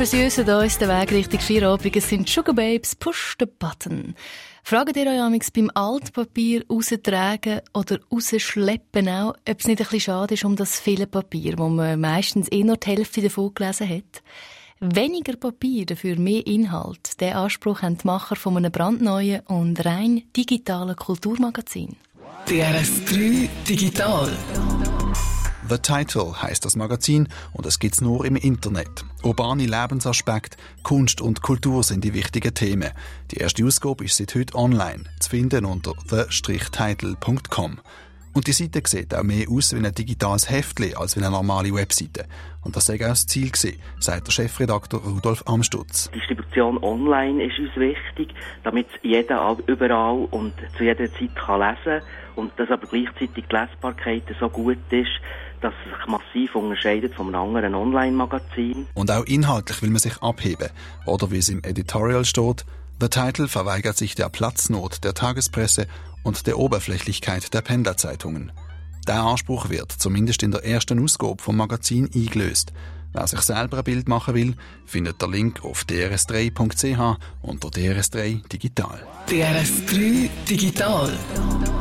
versüßen uns den Weg Richtung Feierabend. Es sind Sugar Babes, Push the Button. Fragt ihr euch amigs beim Altpapier raustragen oder rausschleppen auch, ob es nicht ein bisschen schade ist um das viele Papier, wo man meistens nur die Hälfte davon gelesen hat? Weniger Papier, dafür mehr Inhalt. Diesen Anspruch haben die Macher von einem brandneuen und rein digitalen Kulturmagazin. DRS3 Digital. The Title heisst das Magazin und es gibt's nur im Internet. Urbane Lebensaspekte, Kunst und Kultur sind die wichtigen Themen. Die erste Ausgabe ist seit heute online, zu finden unter the-title.com. Und die Seite sieht auch mehr aus wie ein digitales Heftchen als wie eine normale Webseite. Und das sei auch das Ziel gewesen, sagt der Chefredakteur Rudolf Amstutz. Die Distribution online ist uns wichtig, damit jeder überall und zu jeder Zeit kann lesen und dass aber gleichzeitig die Lesbarkeit so gut ist, dass es sich massiv unterscheidet von einem anderen Online-Magazin. Und auch inhaltlich will man sich abheben. Oder wie es im Editorial steht, The Title verweigert sich der Platznot der Tagespresse und der Oberflächlichkeit der Pendlerzeitungen. Der Anspruch wird, zumindest in der ersten Ausgabe vom Magazin, eingelöst. Wer sich selber ein Bild machen will, findet den Link auf drs3.ch unter DRS3 Digital. DRS3 Digital.